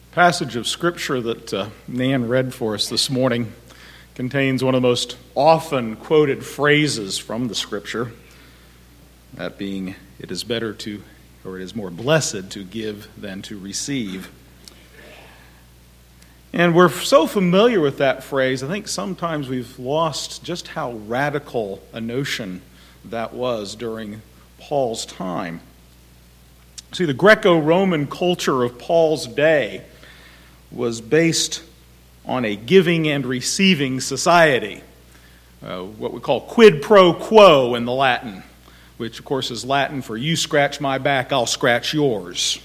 Passage of Scripture that Nan read for us this morning contains one of the most often quoted phrases from the Scripture, that being, it is more blessed to give than to receive. And we're so familiar with that phrase, I think sometimes we've lost just how radical a notion that was during Paul's time. See, the Greco-Roman culture of Paul's day was based on a giving and receiving society, what we call quid pro quo in the Latin, which of course is Latin for you scratch my back, I'll scratch yours.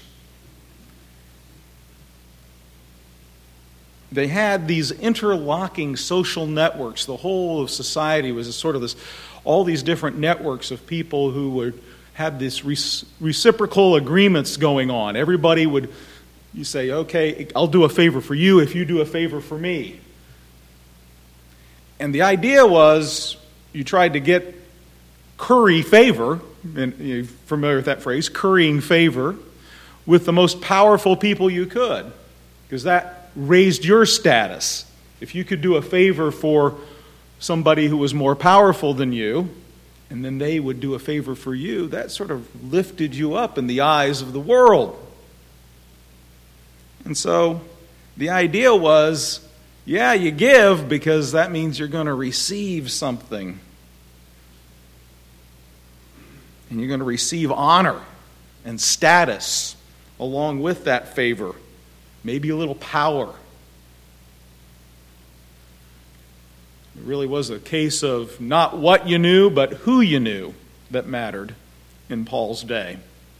They had these interlocking social networks. The whole of society was sort of this, all these different networks of people who had this reciprocal agreements going on. Everybody would, you say, okay, I'll do a favor for you if you do a favor for me. And the idea was you tried to get curry favor, and you're familiar with that phrase, currying favor, with the most powerful people you could, because that raised your status. If you could do a favor for somebody who was more powerful than you, and then they would do a favor for you, that sort of lifted you up in the eyes of the world. And so the idea was, yeah, you give because that means you're going to receive something. And you're going to receive honor and status along with that favor. Maybe a little power. It really was a case of not what you knew, but who you knew that mattered in Paul's day.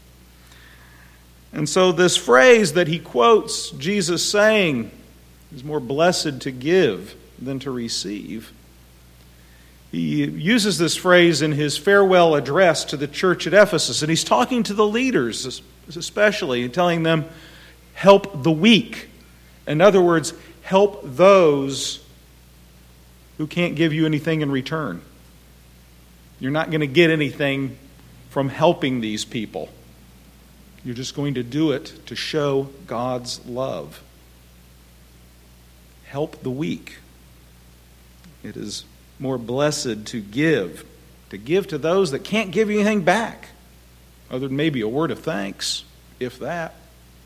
And so this phrase that he quotes Jesus saying is more blessed to give than to receive. He uses this phrase in his farewell address to the church at Ephesus, and he's talking to the leaders especially, and telling them, help the weak. In other words, help those who can't give you anything in return. You're not going to get anything from helping these people. You're just going to do it to show God's love. Help the weak. It is more blessed to give to those that can't give you anything back, other than maybe a word of thanks, if that.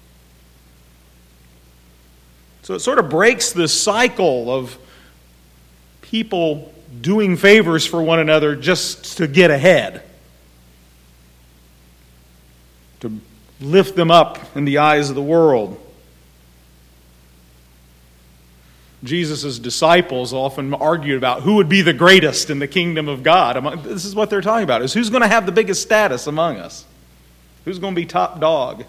So it sort of breaks this cycle of people doing favors for one another just to get ahead, to lift them up in the eyes of the world. Jesus' disciples often argued about who would be the greatest in the kingdom of God. This is what they're talking about, is who's going to have the biggest status among us? Who's going to be top dog?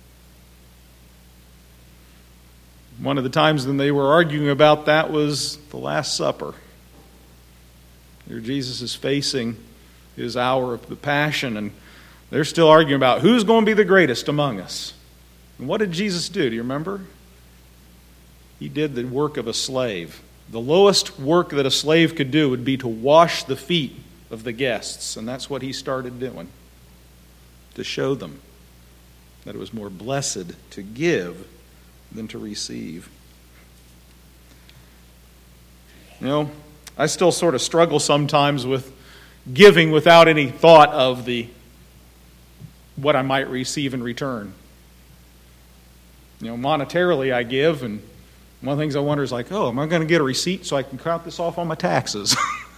One of the times when they were arguing about that was the Last Supper. Here Jesus is facing his hour of the Passion, and they're still arguing about who's going to be the greatest among us. And what did Jesus do? Do you remember? He did the work of a slave. The lowest work that a slave could do would be to wash the feet of the guests. And that's what he started doing, to show them that it was more blessed to give than to receive. You know, I still sort of struggle sometimes with giving without any thought of what I might receive in return. You know, monetarily I give, and one of the things I wonder is like, oh, am I going to get a receipt so I can count this off on my taxes?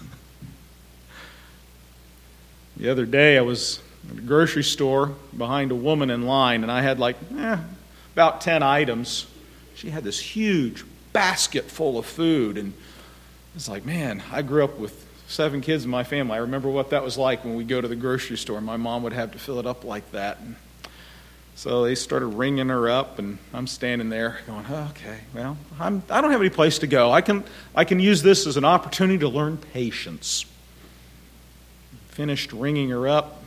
The other day I was at a grocery store behind a woman in line, and I had about 10 items. She had this huge basket full of food, and it's like, man, I grew up with 7 kids in my family. I remember what that was like when we go to the grocery store. My mom would have to fill it up like that. And so they started ringing her up, and I'm standing there going, oh, okay, well, I don't have any place to go. I can use this as an opportunity to learn patience. Finished ringing her up.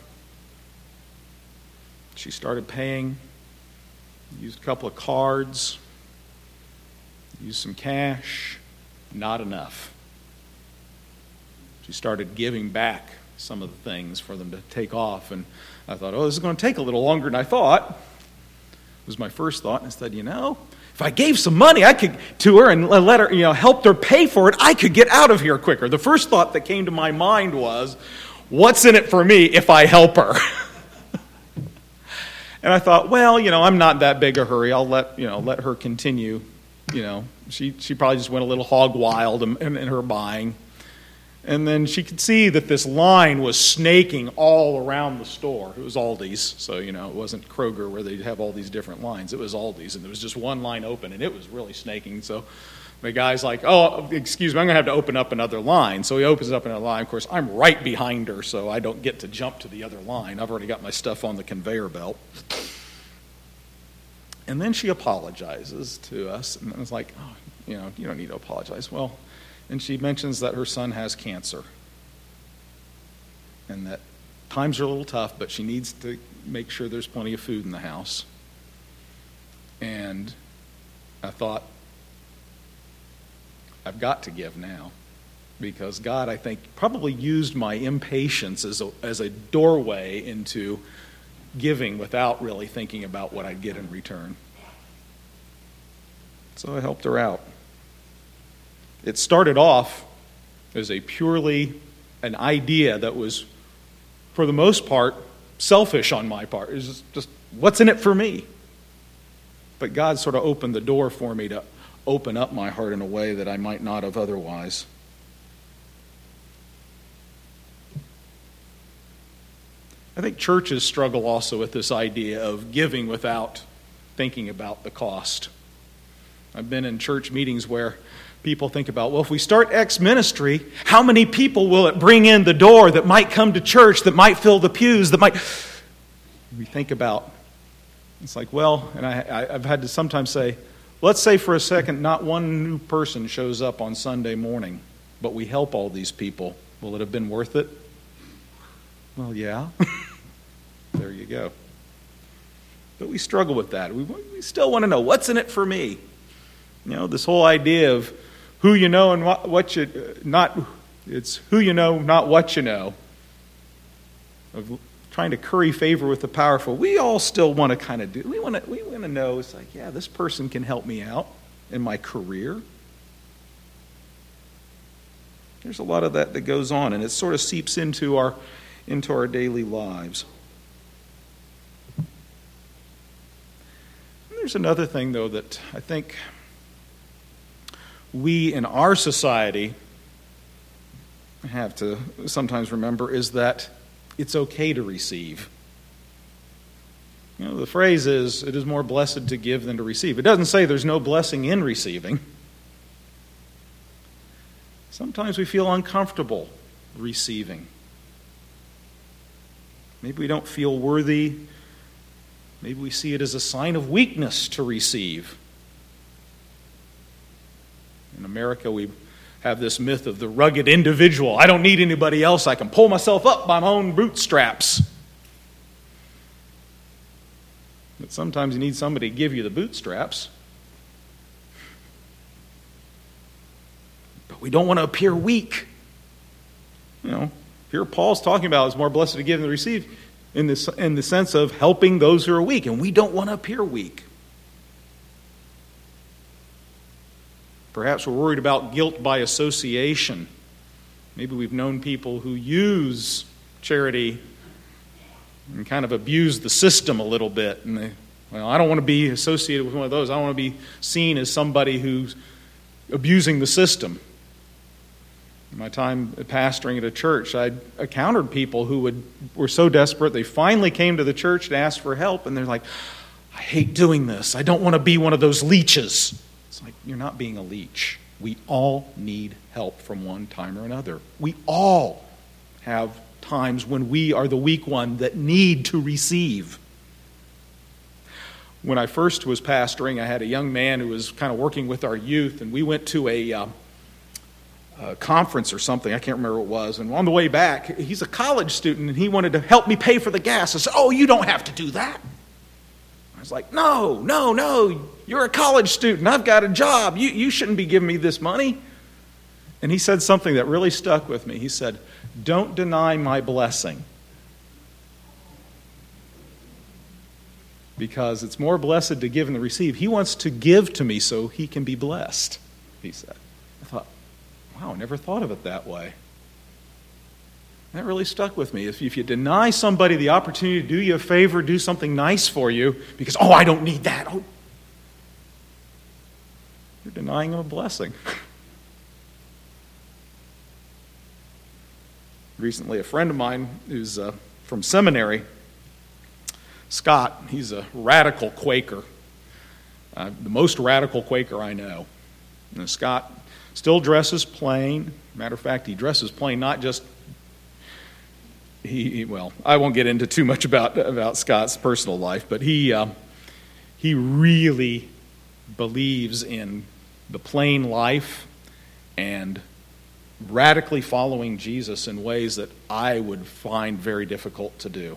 She started paying. Used a couple of cards. Used some cash. Not enough. She started giving back some of the things for them to take off, and I thought, oh, this is going to take a little longer than I thought. It was my first thought, and I said, If I gave some money to her and let her, helped her pay for it, I could get out of here quicker. The first thought that came to my mind was, what's in it for me if I help her? And I thought, well, I'm not that big a hurry. I'll let her continue. She probably just went a little hog wild in her buying. And then she could see that this line was snaking all around the store. It was Aldi's, so, it wasn't Kroger where they'd have all these different lines. It was Aldi's, and there was just one line open, and it was really snaking. So the guy's like, oh, excuse me, I'm going to have to open up another line. So he opens up another line. Of course, I'm right behind her, so I don't get to jump to the other line. I've already got my stuff on the conveyor belt. And then she apologizes to us, and I was like, oh, you don't need to apologize. Well, and she mentions that her son has cancer and that times are a little tough, but she needs to make sure there's plenty of food in the house. And I thought, I've got to give now, because God, I think, probably used my impatience as a doorway into giving without really thinking about what I'd get in return. So I helped her out. It started off as an idea that was, for the most part, selfish on my part. It was just what's in it for me? But God sort of opened the door for me to open up my heart in a way that I might not have otherwise. I think churches struggle also with this idea of giving without thinking about the cost. I've been in church meetings where people think about, well, if we start X ministry, how many people will it bring in the door that might come to church, that might fill the pews, that might... We think about, it's like, well, and I've had to sometimes say, let's say for a second not one new person shows up on Sunday morning, but we help all these people. Will it have been worth it? Well, yeah. There you go. But we struggle with that. We still want to know, what's in it for me? This whole idea of who you know and what you not, it's who you know, not what you know. Of trying to curry favor with the powerful. We all still want to kind of do, we want to know, it's like, yeah, this person can help me out in my career. There's a lot of that goes on, and it sort of seeps into our daily lives. And there's another thing, though, that I think we in our society have to sometimes remember, is that it's okay to receive. The phrase is, it is more blessed to give than to receive. It doesn't say there's no blessing in receiving. Sometimes we feel uncomfortable receiving. Maybe we don't feel worthy. Maybe we see it as a sign of weakness to receive. In America, we have this myth of the rugged individual. I don't need anybody else. I can pull myself up by my own bootstraps. But sometimes you need somebody to give you the bootstraps. But we don't want to appear weak. Here Paul's talking about it's more blessed to give than to receive in the sense of helping those who are weak. And we don't want to appear weak. Perhaps we're worried about guilt by association. Maybe we've known people who use charity and kind of abuse the system a little bit. And I don't want to be associated with one of those. I don't want to be seen as somebody who's abusing the system. In my time pastoring at a church, I encountered people who were so desperate, they finally came to the church to ask for help, and they're like, I hate doing this. I don't want to be one of those leeches. It's like, you're not being a leech. We all need help from one time or another. We all have times when we are the weak one that need to receive. When I first was pastoring, I had a young man who was kind of working with our youth, and we went to a conference or something. I can't remember what it was. And on the way back, he's a college student, and he wanted to help me pay for the gas. I said, oh, you don't have to do that. I was like, no, you're a college student. I've got a job. You shouldn't be giving me this money. And he said something that really stuck with me. He said, don't deny my blessing. because it's more blessed to give than to receive. He wants to give to me so he can be blessed, he said. I thought, wow, I never thought of it that way. That really stuck with me. If you deny somebody the opportunity to do you a favor, do something nice for you, because, I don't need that. You're denying them a blessing. Recently, a friend of mine who's from seminary, Scott, he's a radical Quaker, the most radical Quaker I know. And Scott still dresses plain. Matter of fact, he dresses plain, not just I won't get into too much about Scott's personal life, but he really believes in the plain life and radically following Jesus in ways that I would find very difficult to do.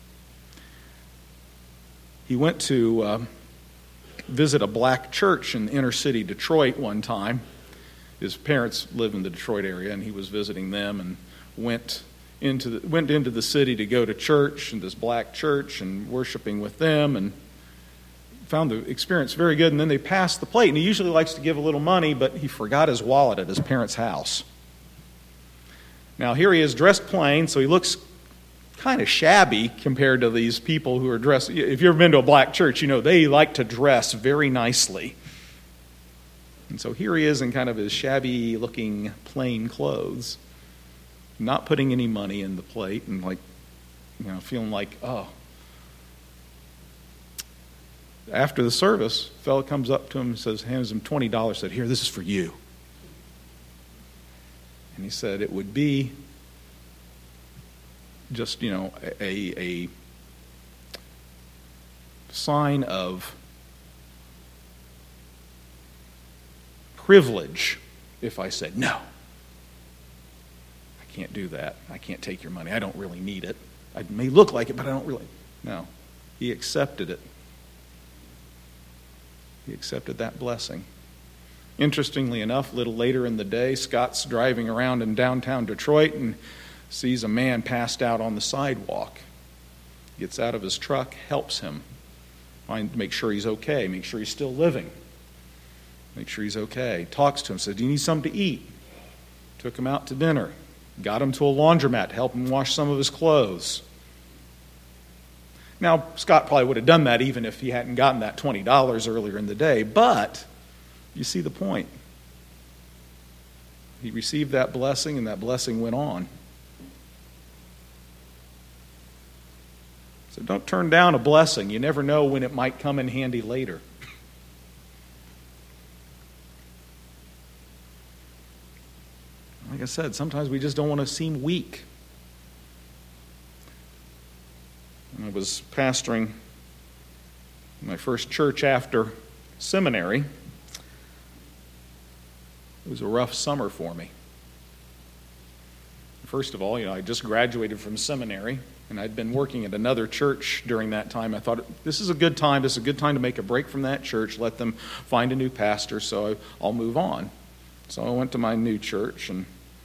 He went to visit a black church in inner city Detroit one time. His parents live in the Detroit area, and he was visiting them and went into the city to go to church, in this black church, and worshiping with them, and found the experience very good. And then they passed the plate, and he usually likes to give a little money, but he forgot his wallet at his parents' house. Now here he is dressed plain, so he looks kind of shabby compared to these people who are dressed. If you've ever been to a black church, you know they like to dress very nicely. And so here he is in kind of his shabby-looking plain clothes, not putting any money in the plate, and feeling like, After the service, a fellow comes up to him and hands him $20, said, "Here, this is for you." And he said it would be just, a sign of privilege if I said, "No, I can't do that. I can't take your money. I don't really need it. I may look like it, but I don't really." No, he accepted it. He accepted that blessing. Interestingly enough, a little later in the day, Scott's driving around in downtown Detroit and sees a man passed out on the sidewalk. Gets out of his truck, helps him. Make sure he's okay, make sure he's still living. Make sure he's okay. Talks to him, says, "Do you need something to eat?" Took him out to dinner. Got him to a laundromat to help him wash some of his clothes. Now, Scott probably would have done that even if he hadn't gotten that $20 earlier in the day, but you see the point. He received that blessing, and that blessing went on. So don't turn down a blessing. You never know when it might come in handy later. Like I said, sometimes we just don't want to seem weak. When I was pastoring my first church after seminary, it was a rough summer for me. First of all, I just graduated from seminary, and I'd been working at another church during that time. I thought, this is a good time. This is a good time to make a break from that church, let them find a new pastor, so I'll move on. So I went to my new church, and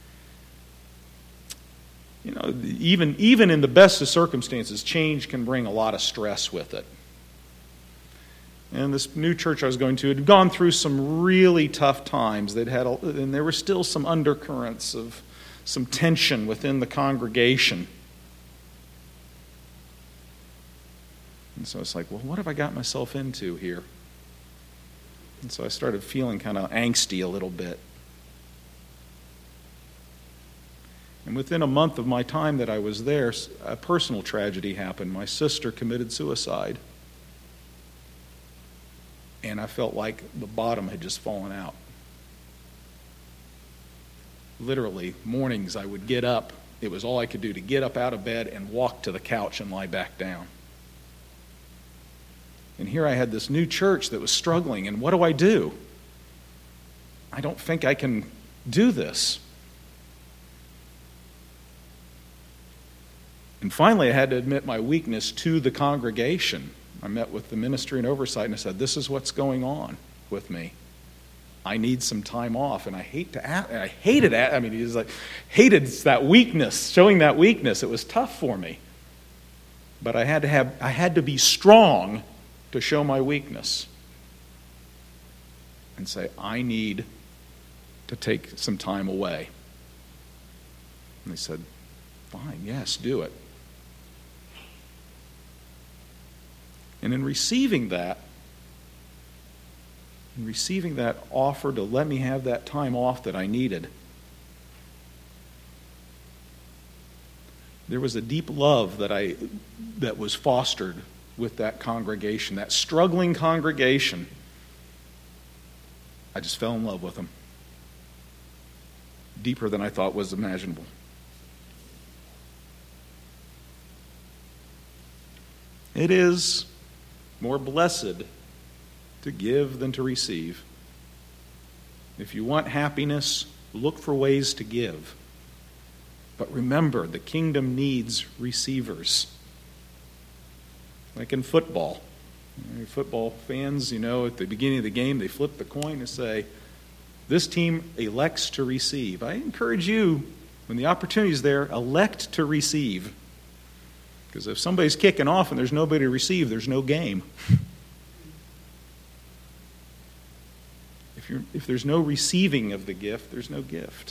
even in the best of circumstances, change can bring a lot of stress with it. And this new church I was going to had gone through some really tough times. And there were still some undercurrents of some tension within the congregation. And so it's like, well, what have I got myself into here? And so I started feeling kind of angsty a little bit. And within a month of my time that I was there, a personal tragedy happened. My sister committed suicide. And I felt like the bottom had just fallen out. Literally, mornings I would get up. It was all I could do to get up out of bed and walk to the couch and lie back down. And here I had this new church that was struggling, and what do? I don't think I can do this. And finally, I had to admit my weakness to the congregation. I met with the ministry and oversight, and I said, "This is what's going on with me. I need some time off." And I hated that weakness, showing that weakness. It was tough for me. But I had to be strong to show my weakness and say, I need to take some time away. And they said, fine, yes, do it. And in receiving that offer to let me have that time off that I needed, there was a deep love that was fostered with that congregation, that struggling congregation. I just fell in love with them. Deeper than I thought was imaginable. It is more blessed to give than to receive. If you want happiness, look for ways to give. But remember, the kingdom needs receivers. Like in football. Football fans, at the beginning of the game, they flip the coin and say, this team elects to receive. I encourage you, when the opportunity is there, elect to receive. Because if somebody's kicking off and there's nobody to receive, there's no game. If there's no receiving of the gift, there's no gift.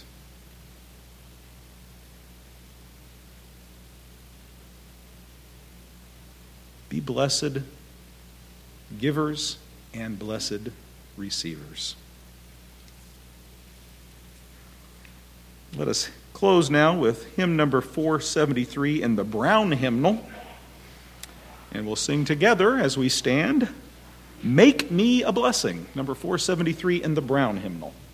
Be blessed givers and blessed receivers. Let us close now with hymn number 473 in the Brown hymnal. And we'll sing together as we stand, Make Me a Blessing, number 473 in the Brown hymnal.